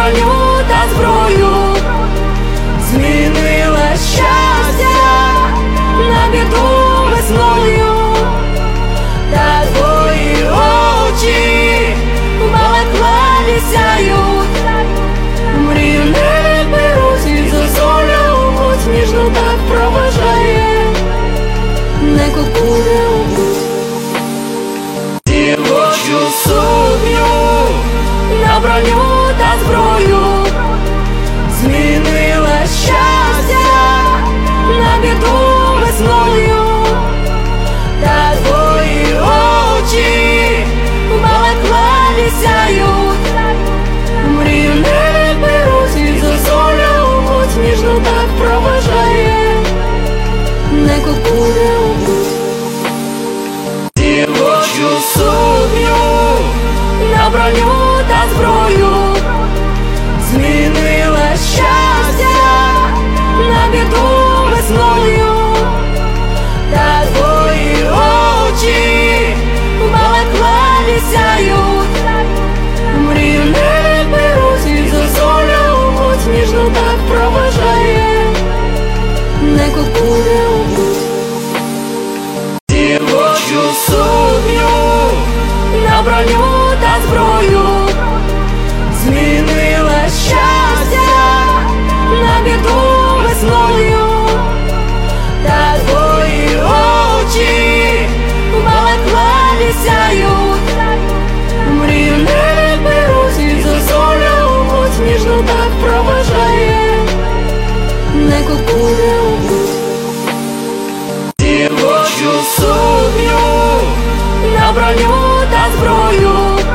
броню та зброю, змінила щастя на біду весною, та твої очі в балаклаві сяють, мрію не беруть і зозуля муть ніжно так проважає, не купує дівочу сукню на броню та зброю, змінила щастя на біду весною, та твої очі в балаклаві сяють, мрію не беруть і зозуля муть ніжно так проважає, не купує дівочу сукню на броню та зброю, змінила щастя на біду весною, та твої очі в балаклаві сяють, мрію не беруть і зозуля муть ніжно так проважає, не купує дівочу сукню на броню та зброю, змінила щастя на біду весною, та твої очі в балаклаві сяють, мрію не беруть і зозуля муть ніжно так проважає, не купує дівочу сукню на броню та зброю,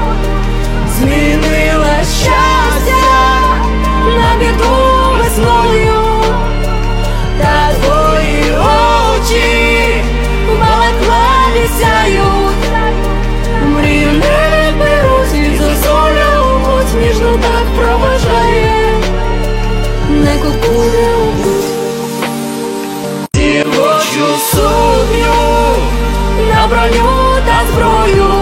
змінила щастя на біду весною, та твої очі в балаклаві сяють, мрію не беруть і зозуля муть ніжно так проважає, не купує дівочу сукню на броню та зброю,